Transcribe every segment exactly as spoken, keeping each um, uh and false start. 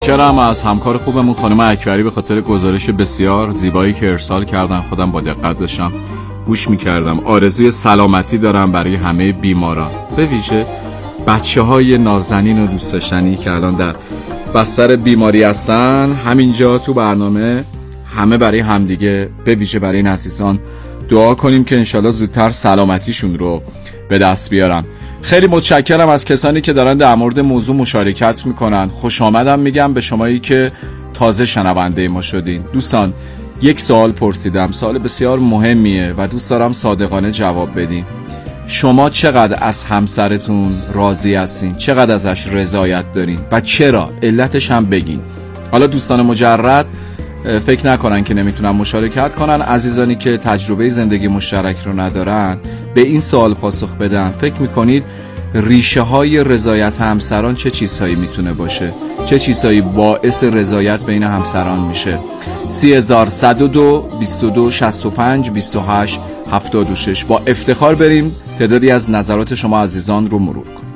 متشکرم از همکار خوبمون خانم اکبری به خاطر گزارش بسیار زیبایی که ارسال کردن. خودم با دقت داشتم گوش میکردم. آرزوی سلامتی دارم برای همه بیماران، به ویژه بچه های نازنین و دوست داشتنی که الان در بستر بیماری هستن. همینجا تو برنامه همه برای همدیگه، به ویژه برای این عزیزان دعا کنیم که انشالله زودتر سلامتیشون رو به دست بیارن. خیلی متشکرم از کسانی که دارن در مورد موضوع مشارکت میکنن. خوش آمدم میگم به شمایی که تازه شنونده ما شدین. دوستان، یک سوال پرسیدم، سوال بسیار مهمیه و دوست دارم صادقانه جواب بدین. شما چقدر از همسرتون راضی هستین؟ چقدر ازش رضایت دارین؟ و چرا؟ علتش هم بگین. حالا دوستان مجرد فکر نکنن که نمیتونن مشارکت کنن. عزیزانی که تجربه زندگی مشترک رو ندارن به این سوال پاسخ بدن. فکر میکنید ریشه های رضایت همسران چه چیزهایی میتونه باشه؟ چه چیزهایی باعث رضایت بین همسران میشه؟ سی هزار صد و دو بیست و دو شصت و پنج بیست و هشت هفتاد و شش. با افتخار بریم تعدادی از نظرات شما عزیزان رو مرور کنیم.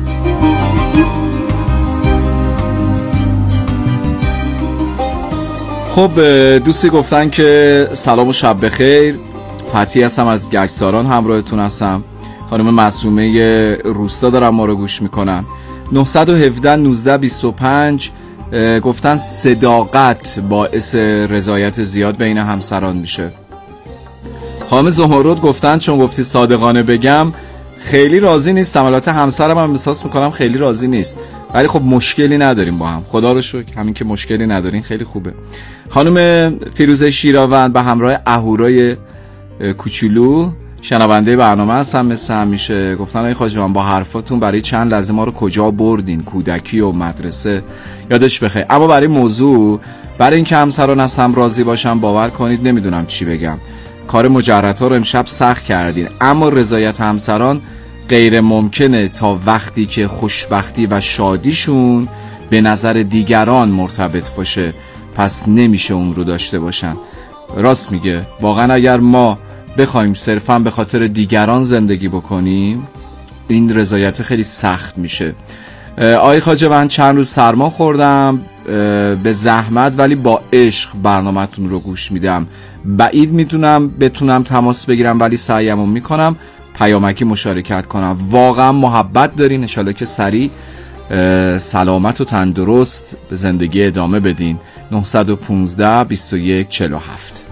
خب دوستی گفتن که سلام و شب بخیر، فتحی هستم از گچساران، همراهتون هستم. خانم معصومه روستا دارم ما رو گوش میکنن. نه یک هفت نوزده بیست و پنج گفتن صداقت باعث رضایت زیاد بین همسران میشه. خانم زهرود گفتن چون گفتی صادقانه بگم خیلی راضی نیستم. البته همسرم هم احساس میکنم خیلی راضی نیست، ولی خب مشکلی نداریم با هم، خدا رو شکر. همین که مشکلی ندارین خیلی خوبه. خانم فیروزه شیراوند به همراه اهورای کوچولو شنونده برنامه هستم مثل همیشه. گفتن آقای خواجه من با حرفاتون برای چند لحظه ما رو کجا بردین، کودکی و مدرسه، یادش بخیر. اما برای موضوع، برای اینکه همسران از هم راضی باشن، باور کنید نمیدونم چی بگم. کار مجردها رو امشب سخت کردین، اما رضایت همسران غیر ممکنه تا وقتی که خوشبختی و شادیشون به نظر دیگران مرتبط باشه. پس نمیشه اون رو داشته باشن. راست میگه. واقعا اگر ما بخوایم صرفا به خاطر دیگران زندگی بکنیم، این رضایت خیلی سخت میشه. آقای خواجه من چند روز سرما خوردم، به زحمت ولی با عشق برنامه‌تون رو گوش میدم. بعید میدونم بتونم تماس بگیرم، ولی سعیمو میکنم پیامکی مشارکت کنم. واقعا محبت دارین، انشالله که سریع سلامت و تندرست به زندگی ادامه بدین. نه یک پنج بیست و یک چهل و هفت.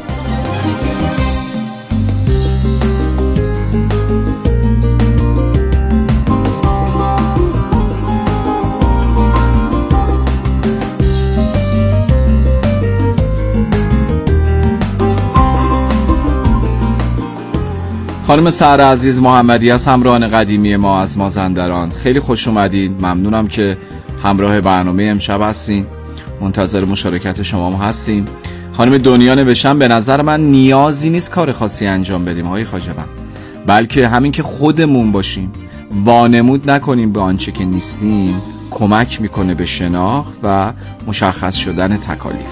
خانم سهر عزیز محمدی از همراهان قدیمی ما از مازندران، خیلی خوش اومدین. ممنونم که همراه برنامه امشب هستین. منتظر مشارکت شما هم هستیم. خانم دنیا نوشتن به نظر من نیازی نیست کار خاصی انجام بدیم آقای خواجه، بلکه همین که خودمون باشیم، وانمود نکنیم به آنچه که نیستیم، کمک میکنه به شناخت و مشخص شدن تکالیف.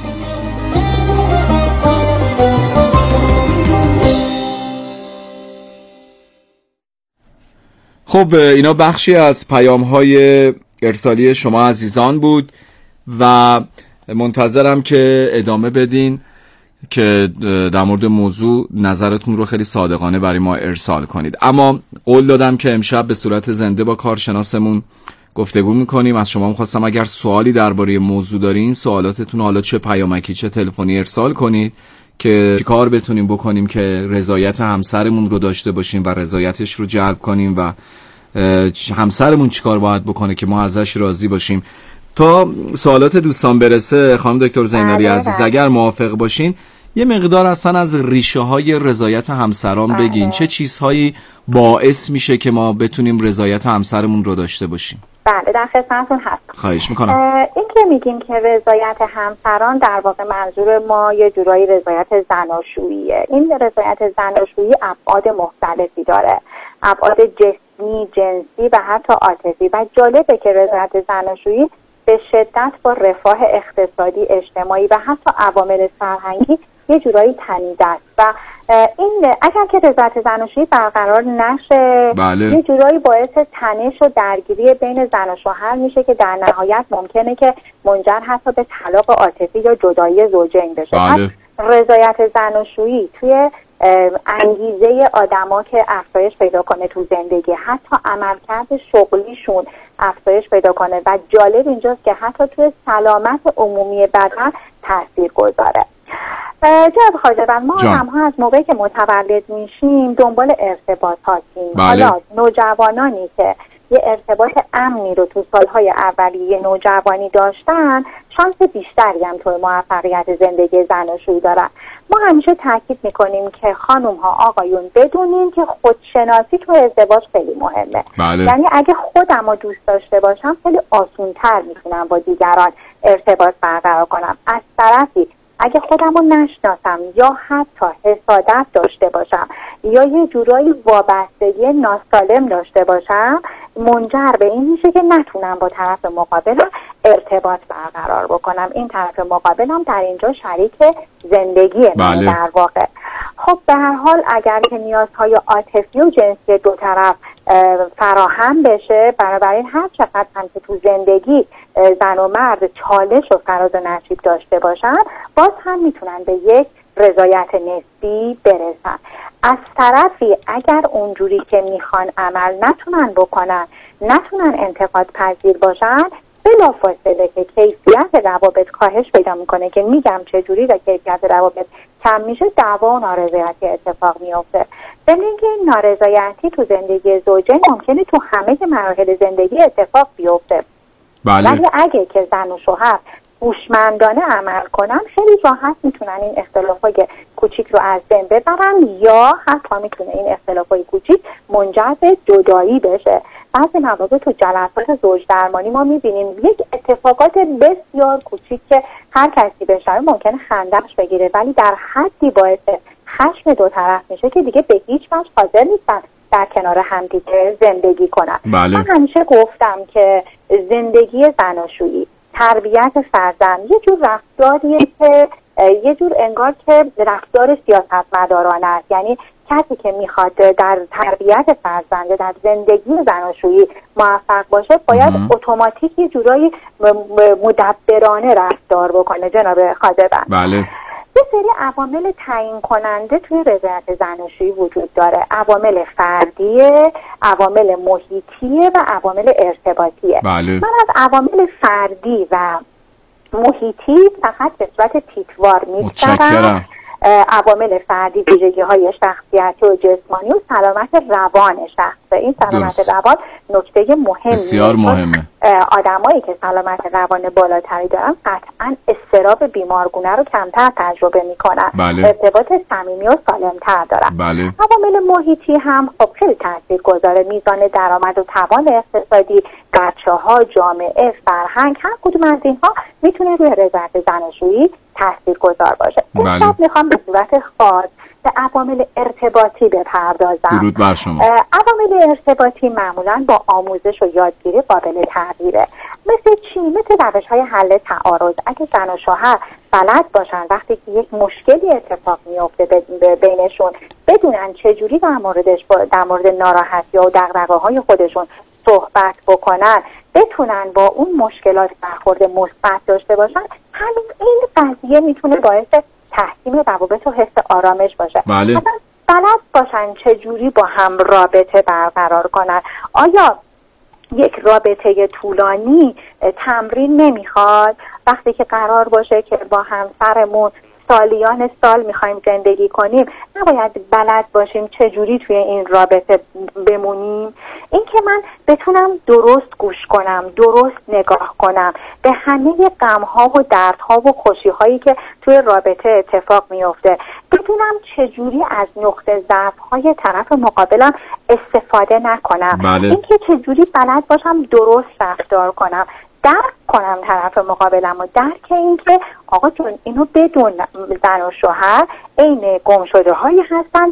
خب اینا بخشی از پیام‌های ارسالی شما عزیزان بود و منتظرم که ادامه بدین که در مورد موضوع نظرتون رو خیلی صادقانه برای ما ارسال کنید. اما قول دادم که امشب به صورت زنده با کارشناسمون گفتگو میکنیم. از شما میخواستم اگر سوالی درباره موضوع دارین، سوالاتتون حالا چه پیامکی چه تلفنی ارسال کنید که چیکار بتونیم بکنیم که رضایت همسرمون رو داشته باشیم و رضایتش رو جلب کنیم و همسرمون چیکار باید بکنه که ما ازش راضی باشیم. تا سوالات دوستان برسه، خانم دکتر زینالی عزیز اگر موافق باشین یه مقدار اصلا از ریشه های رضایت همسران بگین. چه چیزهایی باعث میشه که ما بتونیم رضایت همسرمون رو داشته باشیم؟ بله در خدمتتون هستم. خواهش میکنم. این که میگیم که رضایت همسران، در واقع منظور ما یه جورایی رضایت زناشوییه. این رضایت زناشویی ابعاد مختلفی داره، ابعاد جسمی، جنسی و حتی عاطفی. و جالبه که رضایت زناشویی به شدت با رفاه اقتصادی، اجتماعی و حتی عوامل فرهنگی یه جورایی تنیده است و این اگر که رضایت زناشویی برقرار نشه بله. یه جورایی باعث تنش و درگیری بین زن و شوهر میشه که در نهایت ممکنه که منجر حتی به طلاق عاطفی یا جدایی زوجین بشه. بله. رضایت زناشویی توی انگیزه آدما که افزایش پیدا کنه تو زندگی، حتی عملکرد شغلیشون افزایش پیدا کنه و جالب اینجاست که حتی توی سلامت عمومی بدن تاثیر گذاره. جناب خواجه‌بند، ما آدم‌ها از موقعی که متولد میشیم دنبال ارتباط هستیم. بله. حالا نوجوانانی که یه ارتباط امنی رو تو سالهای اولیه نوجوانی داشتن شانس بیشتری هم توی موفقیت زندگی زناشویی دارن. ما همیشه تاکید میکنیم که خانم ها آقایون بدونین که خودشناسی تو ازدواج خیلی مهمه. بله. یعنی اگه خودم رو دوست داشته باشم خیلی آسونتر میتونم با دیگران ارتباط برقرار کنم. از طرفی اگه خودم رو نشناسم یا حتی حسادت داشته باشم یا یه جورایی وابستگی ناسالم داشته باشم منجر به این میشه که نتونم با طرف مقابلم ارتباط برقرار بکنم. این طرف مقابلم در اینجا شریک زندگیه. بله. در واقع خب به هر حال اگر که نیازهای عاطفی و جنسی دو طرف فراهم بشه، بنابراین هر چقدر هم که تو زندگی زن و مرد چالش و فراز و نشیب داشته باشن باز هم میتونن به یک رضایت نسبی برسن. از طرفی اگر اونجوری که میخوان عمل نتونن بکنن، نتونن انتقاد پذیر باشن، بلافاصله که کیفیت روابط کاهش پیدا میکنه که میگم چجوری و کیفیت روابط کم میشه، دعوا و نارضایتی اتفاق میفته. ضمن اینکه نارضایتی تو زندگی زوجین ممکنه تو همه مراحل زندگی اتفاق بیفته. بله. ولی اگه که زن و شوهر هوشمندانه عمل کنن خیلی راحت میتونن این اختلافای کوچیک رو از بین ببرن یا حتی میتونه این اختلافای کوچیک منجر به جدایی بشه. بعضی مواقع تو جلسات زوج درمانی ما میبینیم یک اتفاقات بسیار کوچیک که هر کسی بشنوه ممکنه خنده‌اش بگیره ولی در حدی باعث خشم دو طرف میشه که دیگه به هیچ وجه حاضر نیستن در کنار همدیگه زندگی کنن. بله. من همیشه گفتم که زندگی زناشویی، تربیت فرزند یه جور رفتاریه که یه جور انگار که رفتار سیاستمدارانه است. یعنی کسی که میخواد در تربیت فرزند در زندگی زناشویی موفق باشه باید اتوماتیک یه جورایی مدبرانه رفتار بکنه. جناب خواجه‌بند، بله. یه سری عوامل تعیین کننده توی رضایت زناشویی وجود داره. عوامل فردیه، عوامل محیطیه و عوامل ارتباطیه. بله. من از عوامل فردی و محیطی فقط به صورت تیتوار می‌ذارم. عوامل فردی ویژگی های شخصیتی و جسمانی و سلامت روان شخصه. این سلامت درست. روان نکته مهمه، بسیار مهمه. آدمایی که سلامت روان بالاتری دارن قطعا اضطراب بیمارگونه رو کمتر تجربه میکنن. بله. ارتباط صمیمی و سالمتر دارن. بله. عوامل محیطی هم خب خیلی تاثیرگذاره. میزان درآمد و توان اقتصادی، بچه‌ها، جامعه، فرهنگ، هر کدوم از اینها میتونه روی رضایت زناشویی تاثیرگذار باشه. بله. امروز میخوام به صورت خاص به عوامل ارتباطی بپردازم. درود بر شما. عوامل ارتباطی معمولا با آموزش و یادگیری قابل تغییره. مثل چی؟ مثل روش‌های حل تعارض. اگه زن و شوهر بلد باشن وقتی که یک مشکلی اتفاق میفته بینشون بدونن چجوری در موردش در مورد ناراحتی و دغدغه‌های خودشون صحبت بکنن، بتونن با اون مشکلات برخورد مثبت داشته باشن، همین این قضیه میتونه باعث تحسین روابط و حس آرامش باشه. بله. مثلا بلد باشن چجوری با هم رابطه برقرار کنن. آیا یک رابطه طولانی تمرین نمیخواد؟ وقتی که قرار باشه که با همسرمون سالیان سال میخوایم زندگی کنیم نباید بلد باشیم چجوری توی این رابطه بمونیم؟ این که من بتونم درست گوش کنم، درست نگاه کنم به همه غم‌ها و دردها و خوشی‌هایی که توی رابطه اتفاق میفته، بدونم چجوری از نقطه ضعف‌های طرف مقابلم استفاده نکنم. بله. این که چجوری بلد باشم درست رفتار کنم، درک کنم طرف مقابلم و درک این که آقا جون اینو بدون زن و شوهر عین گمشده هایی هستند که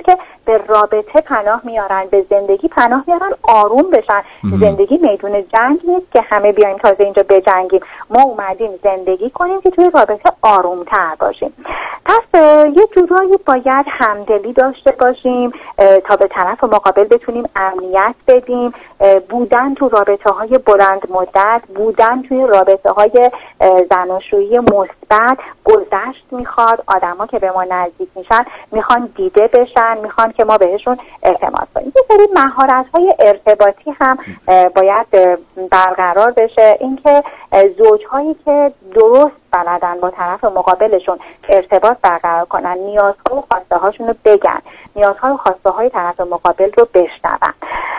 به رابطه پناه میارن، به زندگی پناه میارن آروم بشن. زندگی میدون جنگ نیست که همه بیایم تازه اینجا بجنگیم. ما اومدیم زندگی کنیم که توی رابطه آروم تر باشیم. پس یه جورایی باید همدلی داشته باشیم تا به طرف مقابل بتونیم امنیت بدیم. بودن تو رابطه های بلند مدت، بودن توی رابطه های زناشویی مثبت گذشت میخواد. آدما که به ما نزدیک میشن میخوان دیده بشن، میخوان که ما بهشون اعتماد کنیم. یه سری مهارت های ارتباطی هم باید برقرار بشه. اینکه زوجهایی که درست بلدن با طرف مقابلشون ارتباط برقرار کنن، نیازها و خواسته هاشون رو بگن، نیازها و خواسته های طرف مقابل رو بشنون.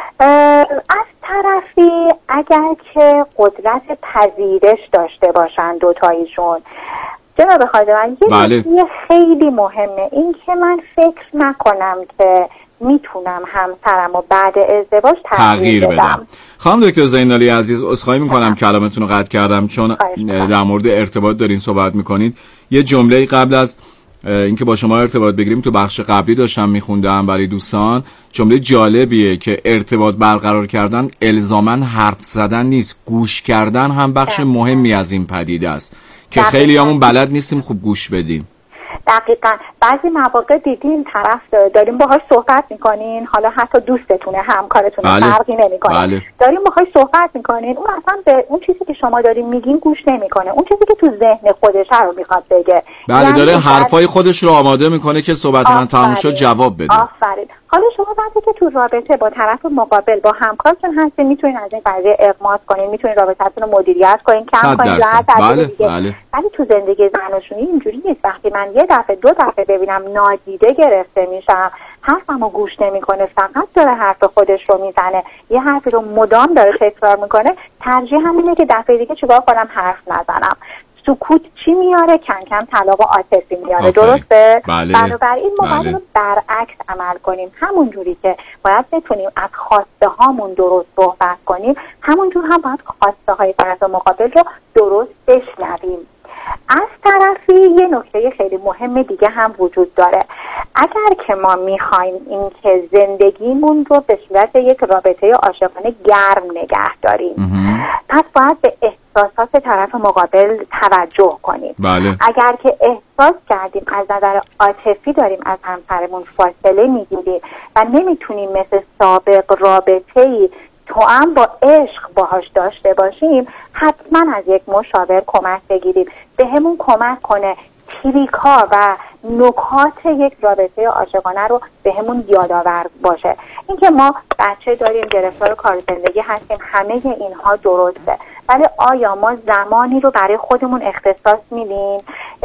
از طرفی اگر که قدرت پذیرش داشته باشن دوتاییشون، جناب خواجه من یه بله. نکته خیلی مهمه این که من فکر نکنم که میتونم همسرم و بعد ازدواج تغییر بدم. بدم. خانم دکتر زینالی عزیز، عذرخواهی میکنم کلامتون رو قطع کردم، چون در مورد ارتباط دارین صحبت میکنید. یه جمله قبل از اینکه با شما ارتباط بگیریم تو بخش قبلی داشتم میخوندم برای دوستان. جمله جالبیه که ارتباط برقرار کردن الزاماً حرف زدن نیست، گوش کردن هم بخش مهمی از این پدیده است که خیلی همون بلد نیستیم خوب گوش بدیم. دقیقاً بعضی مواقع دیدین طرف داریم باهاش صحبت میکنین، حالا حتی دوستتونه، همکارتونه، بله. فرقی نمیکنه، بله. داریم باهاش صحبت میکنین، اون اصلا به اون چیزی که شما دارین میگین گوش نمیکنه، اون چیزی که تو ذهن خودشه رو میخواد بگه. بله یعنی داره حرفای خودش رو آماده میکنه که صحبت من تموم شد جواب بده. آفرین. حالا شما وقتی که تو رابطه با طرف مقابل با همکارتون هستین میتونین از این قضیه اقماط کنین، میتونین رابطتون رو مدیریت کنین، کم کنین، راحت بله بله. ولی تو زندگی زناشویی اینجوری نیست. وقتی من یه دفعه دو دفعه ببینم نادیده گرفته میشم، حرفمو گوش نمیکنه، فقط داره حرف خودش رو میزنه، یه حرفی رو مدام داره تکرار میکنه، ترجیح همینه که دفعه دیگه چیکار کنم؟ حرف نزنم. سکوت چی میاره؟ کم کم طلاق عاطفی میاره. آفره. درسته؟ بله. بنابراین ما باید بله. برعکس عمل کنیم. همون جوری که باید بتونیم از خواسته هامون درست صحبت کنیم، همون جور هم باید خواسته های طرف مقابل رو درست بشنویم. از طرفی یه نکته خیلی مهم دیگه هم وجود داره. اگر که ما میخوایم این که زندگیمون رو به صورت یک رابطه عاشقانه گرم نگه داریم، پس باید به احساسات طرف مقابل توجه کنیم. بله. اگر که احساس کردیم از نظر عاطفی داریم از همسرمون فاصله میگیریم و نمیتونیم مثل سابق رابطه‌ای تو هم با عشق باهاش داشته باشیم، حتما از یک مشاور کمک بگیریم، به همون کمک کنه تریک‌ها و نکات یک رابطه عاشقانه رو به همون یادآور باشه. اینکه ما بچه داریم، گرفتار کار زندگی هستیم، همه اینها درسته، ولی آیا ما زمانی رو برای خودمون اختصاص میدیم؟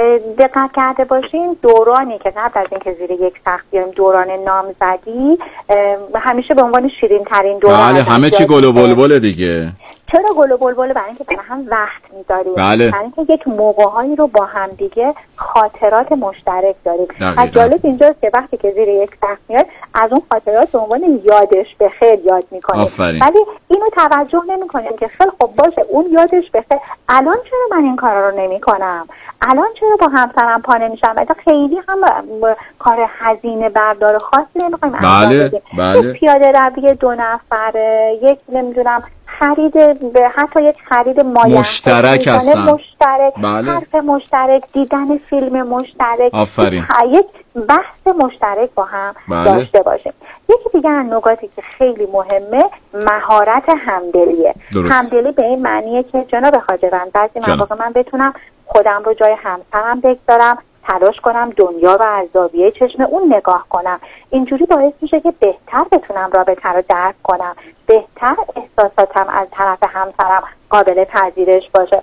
دقت کرده باشین دورانی که قبل از اینکه زیر یک سقف بیایم، دوران نامزدی همیشه به عنوان شیرین ترین دوران. بله همه چی گل و بلبل دیگه. چرا گل و بلبل؟ برای اینکه برای هم وقت میذاریم، بله. برای اینکه یک موقع‌هایی رو با هم دیگه خاطرات مشترک داریم. دقیقا. جالب اینجاست که وقتی که زیر یک سقف میاد از اون خاطرات به عنوان یادش بخیر یاد میکنیم، ولی اینو توجه نمیکنیم که خیلی خب باشه اون یادش بخیر، الان چرا من این کارا رو نمیکنم؟ الان چرا با همسرم پا نمیشم؟ اصلا خیلی هم کار هزینه بردار خاصی نمیخوایم انجام بدیم. بله. پیاده روی دو نفره، یک نمیدونم خرید به حتی یک خرید مایه مشترک هستن، مشترک، بله. حرف مشترک، دیدن فیلم مشترک، آفرین. یک بحث مشترک با هم بله. داشته باشیم. یکی دیگه از نکاتی که خیلی مهمه مهارت همدلیه. درست. همدلی به این معنیه که جناب خواجه‌وند بعضی مواقع من بتونم خودم رو جای همسرم بگذارم، تلاش کنم دنیا رو از زاویه چشم اون نگاه کنم. اینجوری باعث میشه که بهتر بتونم رابطه رو درک کنم، بهتر احساساتم از طرف همسرم قابل پذیرش باشه.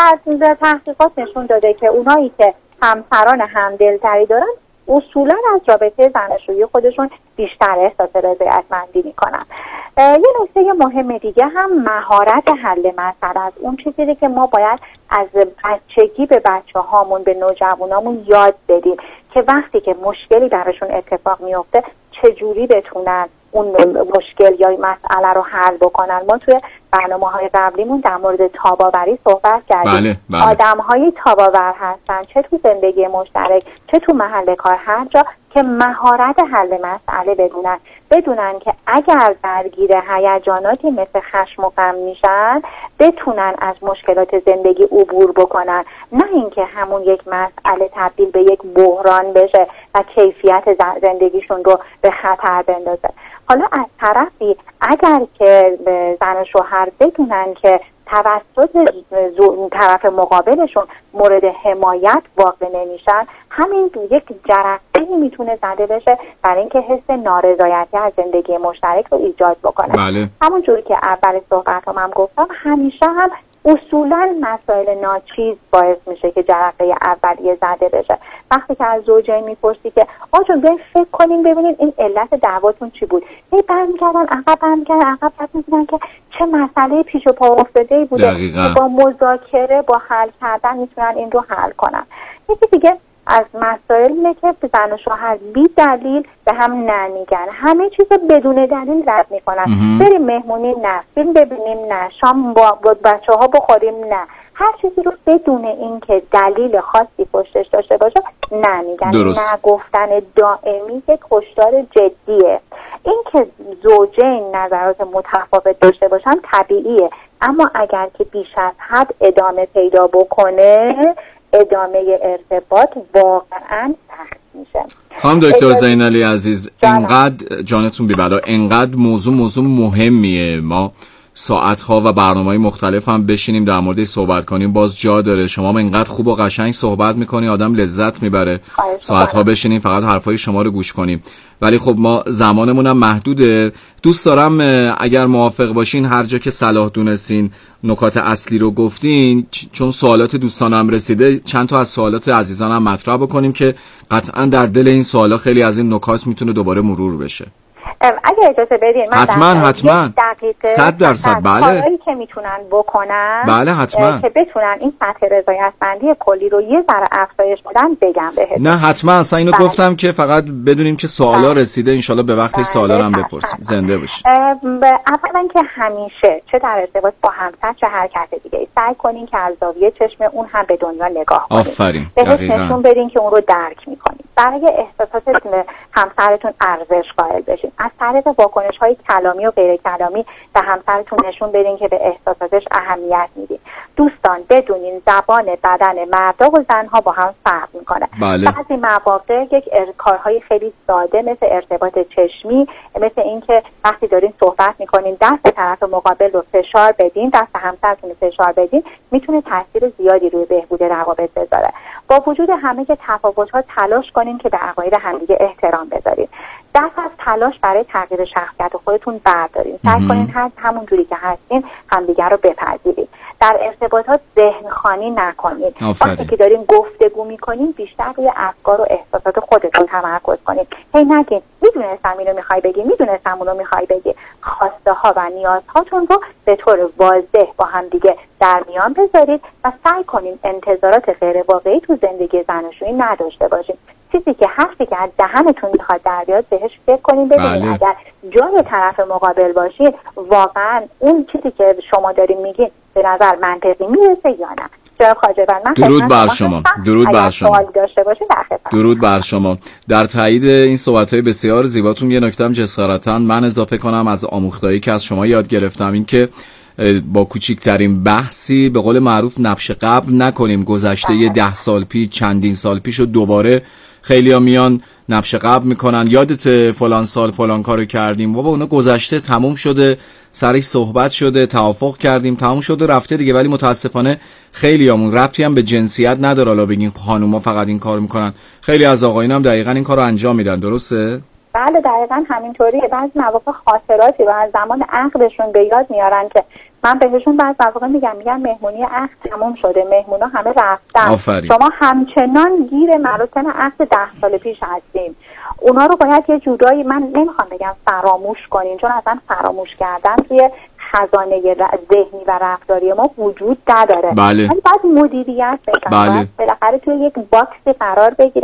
تحقیقات نشون داده که اونایی که همسران همدلتری دارن اصولا از رابطه زناشویی خودشون بیشتر احساس رضایتمندی میکنن. یه نکته مهم دیگه هم مهارت حل مسئله است. اون چیزی که ما باید از بچگی به بچه هامون، به نوجوانامون یاد بدیم که وقتی که مشکلی براشون اتفاق میفته چجوری بتونن اون مشکل یا مسئله رو حل بکنن. ما توی برنامه‌های قبلیمون در مورد تاب‌آوری صحبت کردیم. بله، بله. آدم‌های تاب‌آور هستن، چه تو زندگی مشترک چه تو محل کار، هر جا که مهارت حل مسئله بدونن، بدونن که اگر درگیر هیجاناتی مثل خشم و غم میشن بتونن از مشکلات زندگی عبور بکنن، نه اینکه همون یک مسئله تبدیل به یک بحران بشه و کیفیت زندگیشون رو به خطر بندازه. حالا از طرفی اگر که زن و شوهر بدونن که توسط طرف مقابلشون مورد حمایت واقع نمیشن، همین یک جرقه‌ای میتونه زده بشه برای اینکه حس نارضایتی از زندگی مشترک رو ایجاد بکنه. بله. همون جوری که اول صحبتام هم گفتم، همیشه هم اصولا مسائل ناچیز باعث میشه که جرقه اولیه زده بشه. وقتی که از زوجین میپرسی که آجون بیاین فکر کنین ببینین این علت دعواتون چی بود، هی برمیگردن عقب برمیگردن عقب بعد میبینن که چه مسئله پیش و پا افتاده‌ای بوده که با مذاکره با حل کردن میتونن این رو حل کنن. یکی دیگه از مسائل اینه که زن و شوهر بی دلیل به هم نمیگن، همه چیز بدون دلیل رد میکنن. بریم مهمونی نه، فیلم ببینیم نه، شام با, با بچه ها بخوریم نه، هر چیزی رو بدون اینکه دلیل خاصی پشتش داشته باشه نمیگن. نه گفتن دائمی که کشتار جدیه. این که زوجین نظرات متفاوت داشته باشن طبیعیه، اما اگر که بیش از حد ادامه پیدا بکنه ادامه ارتباط واقعا سخت میشه. خانم دکتر زینالی عزیز، انقدر جانتون بی بلا، انقدر موضوع موضوع مهمیه، ما ساعتها و برنامه‌های مختلف هم بشینیم در موردش صحبت کنیم باز جا داره. شما هم انقدر خوب و قشنگ صحبت میکنی آدم لذت میبره ساعتها بشینیم فقط حرفای شما رو گوش کنیم، ولی خب ما زمانمون هم محدوده. دوست دارم اگر موافق باشین هر جا که صلاح دونستین نکات اصلی رو گفتین، چون سوالات دوستانم رسیده چند تا از سوالات عزیزانم مطرح بکنیم که قطعا در دل این سوالا خیلی از این نکات میتونه دوباره مرور بشه. اگه اجازه بدین من حتما حتما صد درصد بله کارهایی که میتونن بکنن بله حتما که بتونن این سطح رضایتمندی کلی رو یه ذره افزایش بدن بگم بهتون. نه حتما اصلا اینو بله. گفتم که فقط بدونیم که سوالا بله. رسیده انشالله به وقتش سوالا رو هم بپرسیم. زنده باشید. اولا که همیشه چه در ارتباط با همسر چه هر کس دیگه سعی کنین که از زاویه چشم اون هم به دنیا نگاه کنین. آفرین. بهش نشون بدین که اون رو درک میکنین. برای احساسات همسرتون ارزش قائل بشین. از طریق واکنش‌های کلامی و غیر کلامی به همسرتون نشون بدین که به احساساتش اهمیت میدین. دوستان بدونین زبان بدن مردا و زنها با هم فرق میکنه. بله. بعضی مواقع یک کارهای خیلی ساده مثل ارتباط چشمی، مثل اینکه وقتی دارین صحبت میکنین دست طرف مقابل رو فشار بدین، دست همسرتون رو فشار بدین، میتونه تاثیر زیادی روی بهبود روابط بذاره. با وجود همه که تفاوت‌ها تلاش کنین که به عقاید همدیگه احترام بذارین. دست از تلاش برای تغییر شخصیت خودتون بردارین. سعی کنین هر همون جوری که هستین همدیگه رو بپذیرید. در ارتباطات ذهن خوانی نکنید. وقتی که دارین گفتگو میکنین بیشتر روی افکار و احساسات خودتون تمرکز کنید. هی نگین میدونستم اینو میخوای بگی، میدونستم اونو میخوای بگی. خواسته ها و نیازهاتون رو به طور واضح با همدیگه در میان بذارید و سعی کنین انتظارات غیر واقعی تو زندگی زناشویی نداشته باشین. چیزی که حرفی که از دهنتون میخواد در بیاد بهش فکر کنین ببینید بله. اگر جای طرف مقابل باشید واقعا اون چیزی که شما دارین میگین به نظر منطقی میرسه یا نه. جناب خواجه من درود بر شما. درود بر شما. داشته باشید درود بر شما. در تایید این صحبت‌های بسیار زیباتون یه نکته‌ام جسارتاً من اضافه کنم از آموختهایی که از شما یاد گرفتم، این که با کوچکترین بحثی به قول معروف نبش قبل نکنیم. گذشته یه ده سال پیش چندین سال پیش و دوباره خیلی ها میان نبش قبل میکنن، یادت فلان سال فلان کارو کردیم، بابا اونا گذشته، تموم شده، سرش صحبت شده، توافق کردیم، تموم شده رفته دیگه. ولی متاسفانه خیلی همون ربطی هم به جنسیت نداره. حالا بگین خانوما فقط این کار میکنن، خیلی از آقایون هم دقیقاً این کارو انجام میدن. درسته؟ بله دقیقاً همینطوریه. بعضی مواقع خاطراتی و از زمان عقدشون به یاد میارن که من بهشون بعضی مواقع میگم میگم مهمونی عقد تموم شده، مهمونا همه رفتن، آفرین. شما همچنان گیر مراسم عقد ده سال پیش هستیم. اونا رو باید یه جورایی، من نمیخوام بگم فراموش کنین، چون اصلا فراموش کردن توی خزانه ذهنی و رفتاری ما وجود نداره. بله. ولی باید مدیریت بکنن. بله. بالاخره توی یک باکسی قرار بگیرن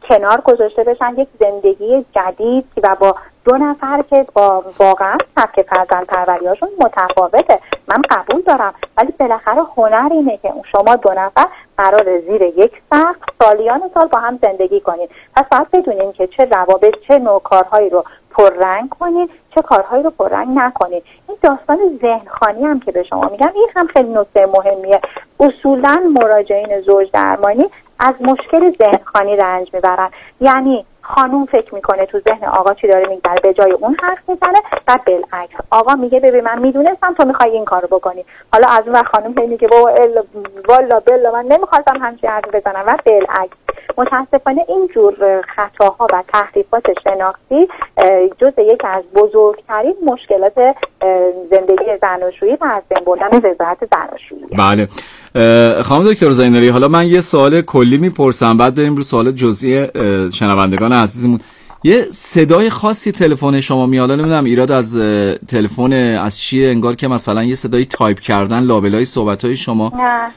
کنار گذاشته بشن، یک زندگی جدید و با دو نفر که با واقعا سبک فرزند پروریاشون متفاوته، من قبول دارم، ولی بالاخره هنر اینه که شما دو نفر قرار زیر یک سقف سالیان سال با هم زندگی کنید. پس باید بدونین که چه روابط، چه نوع کارهایی رو پررنگ کنید، چه کارهایی رو پررنگ نکنید. این داستان ذهنخوانی هم که به شما میگم، این هم خیلی نکته مهمیه. اصولا مراجعین زوج درمانی از مشکل ذهنخوانی رنج میبرن، یعنی خانوم فکر میکنه تو ذهن آقا چی داره میگذره، به جای اون حرف میزنه، و بالعکس آقا میگه ببین من میدونستم تو میخوای این کارو بکنی، حالا از اون وقت خانوم میگه بابا والا بلا من نمیخواستم همچین حرفی بزنم، و بالعکس. متاسفانه این جور خطاها و تحریفات شناختی جزء یکی از بزرگترین مشکلات زندگی زناشویی و از بین بردن رضایت زناشویی. بله خانم دکتر زینالی، حالا من یه سوال کلی میپرسم بعد بریم رو سوال جزئی شنوندگان عزیزمون. یه صدای خاصی تلفن شما میاد، نمیدونم ایراد از تلفن از چیه، انگار که مثلا یه صدای تایپ کردن لابلای صحبت‌های شما، نه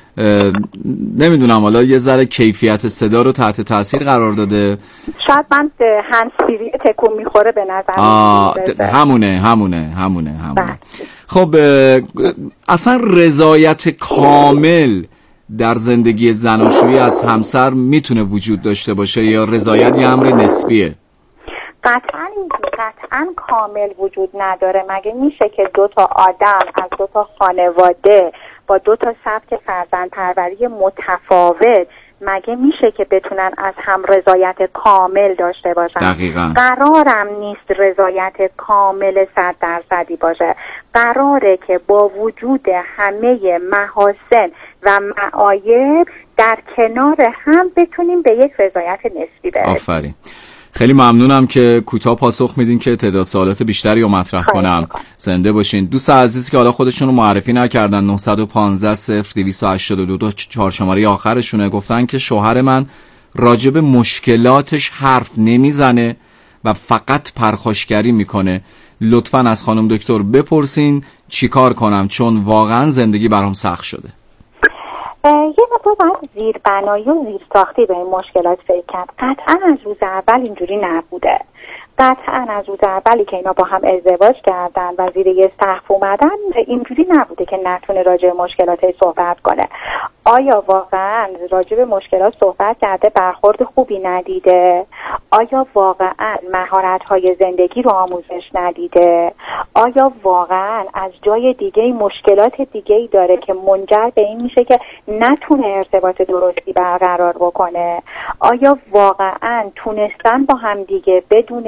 نمیدونم حالا یه ذره کیفیت صدا رو تحت تاثیر قرار داده. شاید من هندزفری تکون میخوره به نظر. آه همونه همونه همونه همونه. خب اصلا رضایت کامل در زندگی زناشویی از همسر میتونه وجود داشته باشه یا رضایت یه امر نسبیه؟ قطعاً قطعاً کامل وجود نداره. مگه میشه که دو تا آدم از دو تا خانواده با دو تا سبک فرزند پروری متفاوت، مگه میشه که بتونن از هم رضایت کامل داشته باشن؟ دقیقاً. قرارم نیست رضایت کامل صد درصدی باشه. قراره که با وجود همه محاسن و معایب در کنار هم بتونیم به یک رضایت نسبی برسیم. آفرین. خیلی ممنونم که کوتاه پاسخ میدین که تعداد سوالات بیشتری رو مطرح کنم. زنده باشین. دوست عزیزی که حالا خودشون رو معرفی نکردن، نه یک پنج صفر دویست و هشتاد و دو چهار شماره آخرشونه، گفتن که شوهر من راجب مشکلاتش حرف نمیزنه و فقط پرخاشگری میکنه. لطفاً از خانم دکتر بپرسین چیکار کنم، چون واقعا زندگی برام سخت شده. یه مقدار باید زیربنایی و زیرساختی به این مشکلات فکر کرد. قطعا از روز اول اینجوری نبوده. قطعا از روز اولی که اینا با هم ازدواج کردن و زیر یه سقف اومدن اینجوری نبوده که نتونه راجع به مشکلاتش صحبت کنه. آیا واقعا راجع به مشکلات صحبت کرده، برخورد خوبی ندیده؟ آیا واقعا مهارت‌های زندگی رو آموزش ندیده؟ آیا واقعا از جای دیگه مشکلات دیگه‌ای داره که منجر به این میشه که نتونه ارتباط درستی برقرار بکنه؟ آیا واقعا تونستن با هم دیگه بدون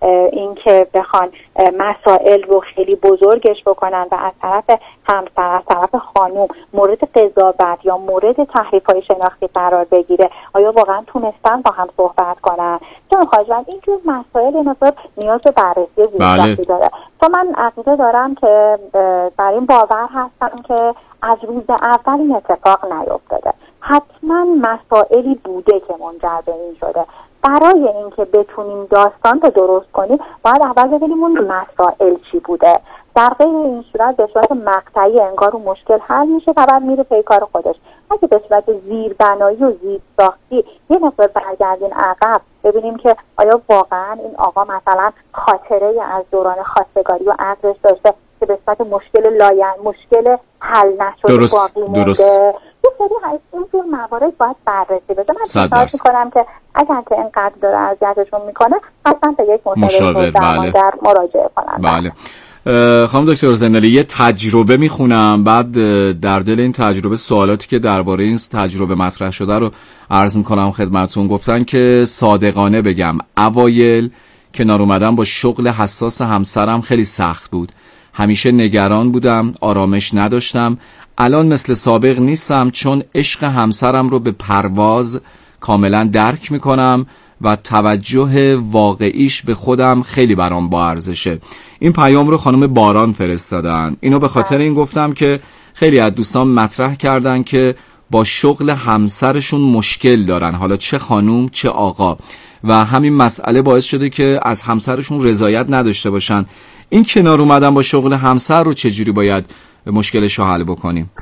اینکه بخوان مسائل رو خیلی بزرگش بکنن و از طرف همسر، از طرف خانوم مورد قضاوت یا مورد تحریف‌های شناختی قرار بگیره، آیا واقعا تونستن با هم صحبت کنن؟ چون خواهشمند اینجور مسائل مثلا نیاز به بررسی زیرساختی داره. تو من عقیده دارم که بر این باور هستم که از روز اول این اتفاق نیفتاده. حتما مسائلی بوده که منجر به این شده. برای اینکه بتونیم داستان رو درست کنیم باید اول ببینیم اون مسائل چی بوده. در غیر این صورت به صورت مقطعی انگار اون مشکل حل میشه و بعد میره پی کار خودش. اگه به صورت زیربنایی و زیرساختی یه مقدار برگردیم عقب، ببینیم که آیا واقعا این آقا مثلا خاطره از دوران خواستگاری و عقدش داشته که به صورت مشکل لاین مشکل حل نشده باقی مونده. یه سری از اینجور موارد باید بررسی بشه. من احساس میکنم که اگر که اینقدر داره اذیتشون میکنه حتما به یک مشاور درمانگر مراجعه کنن. بله. خانم دکتر زینالی، یه تجربه میخونم، بعد در دل این تجربه سوالاتی که درباره این تجربه مطرح شده رو عرض میکنم خدمتون. گفتن که صادقانه بگم اوایل کنار اومدن با شغل حساس همسرم خیلی سخت بود. همیشه نگران بودم، آرامش نداشتم. الان مثل سابق نیستم چون عشق همسرم رو به پرواز کاملا درک میکنم و توجه واقعیش به خودم خیلی برام با ارزشه. این پیام رو خانم باران فرستادن. اینو به خاطر این گفتم که خیلی از دوستان مطرح کردن که با شغل همسرشون مشکل دارن، حالا چه خانوم چه آقا، و همین مسئله باعث شده که از همسرشون رضایت نداشته باشن. این کنار اومدن با شغل همسر رو چجوری باید مشکلش رو حل بکنیم؟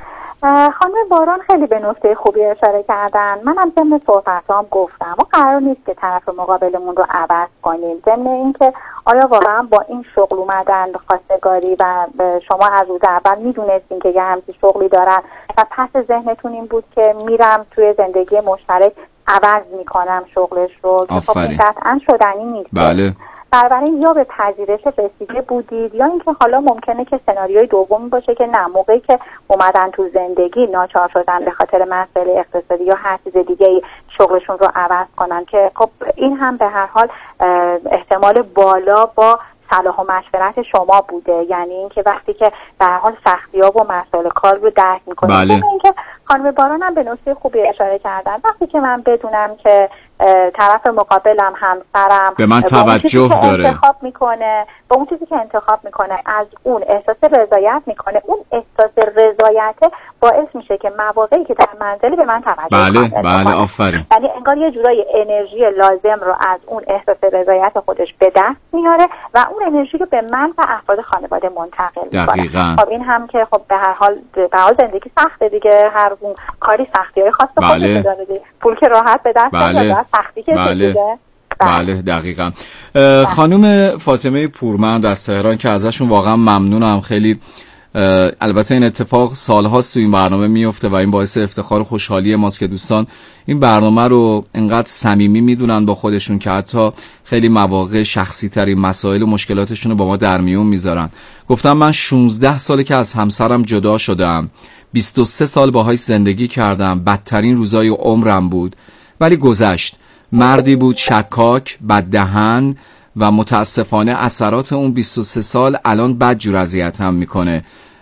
خانم باران خیلی به نکته خوبی اشاره کردن. منم ضمن صحبتام گفتم و قرار نیست که طرف مقابلمون رو عوض کنیم. ضمن اینکه آیا واقعا با این شغل اومدن خواستگاری و شما از روز اول میدونستین که یه همچین شغلی دارن و پس ذهنتون این بود که میرم توی زندگی مشترک عوض میکنم شغلش رو، که خب این قطعا شدنی نیست. بله. بنابراین یا به پذیرش رسیده بودید یا اینکه حالا ممکنه که سناریوی دومی باشه که نه، موقعی که اومدن تو زندگی ناچار شدن به خاطر مسئله اقتصادی یا هر چیز دیگه شغلشون رو عوض کنن، که خب این هم به هر حال احتمال بالا با صلاح و مشورت شما بوده. یعنی اینکه وقتی که به هر حال سختی‌ها و مسائل کار رو درک می‌کنید. بله. اینکه خانم باران هم به نکته خوبی اشاره کردن. وقتی که من بدونم که طرف مقابلم همسرم به من توجه داره، انتخاب میکنه، با اون چیزی که انتخاب میکنه از اون احساس رضایت میکنه، اون احساس رضایت باعث میشه که مواقعی که در منزلی به من توجه بله کنه. بله آفرین. یعنی انگار یه جورای انرژی لازم رو از اون احساس رضایت خودش به دست میاره و اون انرژی رو به من و افراد خانواده منتقل میکنه. دقیقاً. خب این هم که خب به هر حال به هر حال زندگی سخته دیگه، هر اون کاری سختی‌های خاص خودش داره دیگه. پول که راحت به دست نمیاد، سختی که دیگه. بله دقیقاً. خانم فاطمه پورمند از تهران که ازشون واقعا ممنونم. خیلی البته این اتفاق سالهاست تو این برنامه میفته و این باعث افتخار و خوشحالی ماست که دوستان این برنامه رو انقدر صمیمی میدونن با خودشون که حتی خیلی مواقع شخصی ترین مسائل و مشکلاتشون رو با ما در میون میذارن. گفتم من شانزده ساله که از همسرم جدا شدم، بیست و سه سال باهاش زندگی کردم، بدترین روزای عمرم بود ولی گذشت. مردی بود شکاک، بددهن و متاسفانه اثرات اون بیست و سه سال الان بدجور اذیتم میکنه.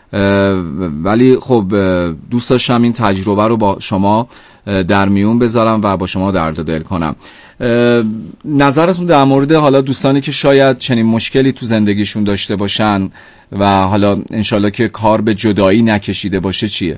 ولی خب دوست داشتم این تجربه رو با شما در میون بذارم و با شما درد و دل کنم. نظرتون در مورد حالا دوستانی که شاید چنین مشکلی تو زندگیشون داشته باشن و حالا انشالله که کار به جدایی نکشیده باشه چیه؟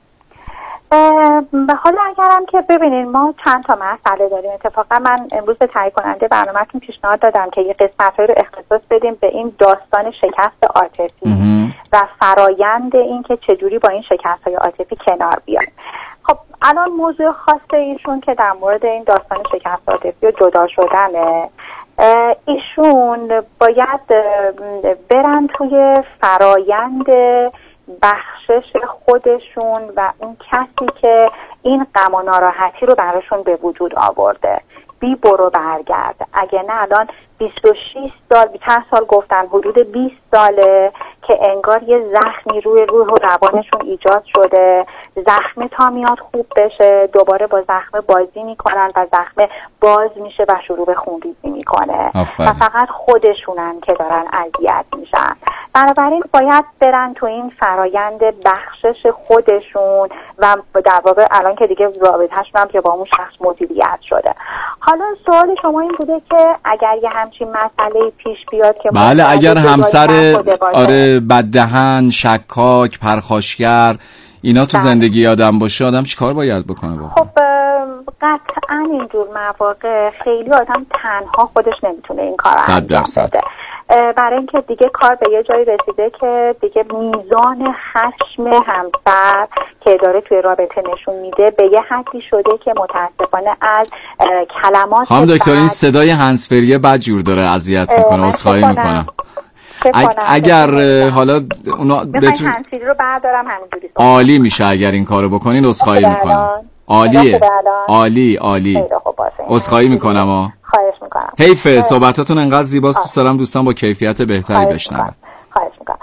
به حال اگرم که ببینین ما چند تا مسئله داریم. اتفاقا من امروز به تهیه کننده برنامه‌تون پیشنهاد دادم که یه قسمت‌هایی رو اختصاص بدیم به این داستان شکست عاطفی و فرایند این که چجوری با این شکست‌های عاطفی کنار بیایم. خب الان موضوع خاص ایشون که در مورد این داستان شکست عاطفی و جدا شدنه، ایشون باید برن توی فرایند بخشش خودشون و اون کسی که این غم و ناراحتی رو براشون به وجود آورده. بی برو برگرد. اگه نه الان بیست و شش سال، چند سال گفتن، حدود بیست ساله که انگار یه زخمی روی روح و روانشون ایجاد شده. زخم تا میاد خوب بشه دوباره با زخم بازی میکنن و زخم باز میشه و شروع به خونریزی میکنه و فقط خودشونن که دارن اذیت میشن. بنابراین باید برن تو این فرایند بخشش خودشون و در واقع الان که دیگه رابطه‌شون هم که با اون شخص مدیریت شده. حالا سوال شما این بوده که اگر یه همچین مسئله پیش بیاد که بله اگر همسر آره بددهن، شکاک، پرخاشگر اینا تو زندگی آدم باشه، آدم چیکار باید بکنه واقعا؟ خب قطعا اینجور مواقع خیلی آدم تنها خودش نمیتونه این کار رو انجام بده. برای اینکه دیگه کار به یه جایی رسیده که دیگه میزان خشم همسر که داره توی رابطه نشون میده به یه حدی شده که متاسفانه از کلمات خانم دکتر این صدای هنسفریه بدجور داره اذیت میکنه. عذرخواهی میکنم. اگر حالا اونا بتون هنسفری رو بردارم همینجوری عالی میشه اگر این کارو بکنین. عذرخواهی میکنم. عالیه عالی عالی. عذرخواهی میکنم. ها خواهش میکنم. حیف صحبتاتون انقدر زیباست. دوست دارم دوستان با کیفیت بهتری بشنون. خواهش میکنم.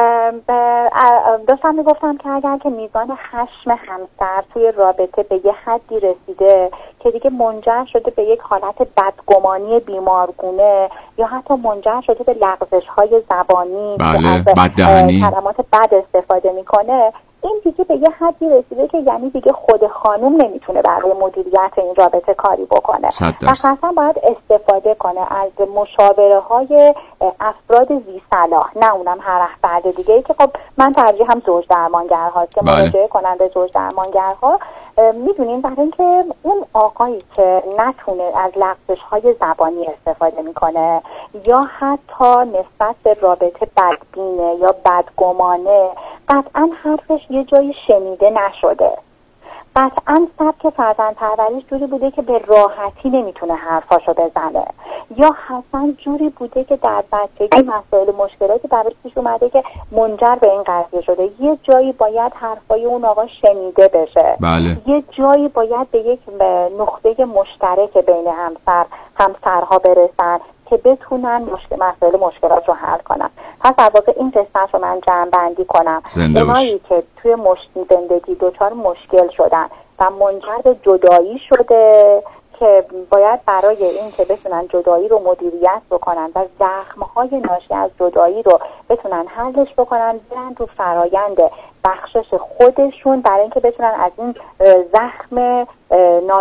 داشتم میگفتم که اگر که میزان خشم همسر توی رابطه به یه حدی رسیده که دیگه منجر شده به یک حالت بدگمانی بیمارگونه یا حتی منجر شده به لغزش‌های زبانی بله بددهنی، کلمات بد استفاده میکنه، این دیگه به یه حدی رسیده که یعنی دیگه خود خانم نمیتونه برای مدیریت این رابطه کاری بکنه. مثلا باید استفاده کنه از مشاوره های افراد ذی صلاح، نه اونم هر فرد دیگه ای که خب من ترجیح هم زوج درمانگر هاست که مراجعه کنن به زوج درمانگرها. میدونین برای اینکه اون آقایی که نتونه از لغزش های زبانی استفاده میکنه یا حتی نسبت به رابطه بدبینه یا بدگمانه قطعا حرفش یه جایی شنیده نشده، قطعا سبک فرزند پروریش جوری بوده که به راحتی نمیتونه حرفاشو بزنه، یا حسن جوری بوده که در بچگی مسائل مشکلاتی براش پیش اومده که منجر به این قضیه شده. یه جایی باید حرفای اون آقا شنیده بشه، بله. یه جایی باید به یک نقطه مشترک بین همسر همسرها برسن که بتونن مشکل مسائل مشکلات رو حل کنن. پس در واقع این قصه رو من جمع بندی کنم، اونایی که توی مشکل زندگی دچار مشکل شدن و منجر به جدایی شده که باید برای این که بتونن جدایی رو مدیریت بکنن و زخم‌های ناشی از جدایی رو بتونن حلش بکنن، برن رو فرایند بخشش خودشون برای اینکه بتونن از این زخم ناشی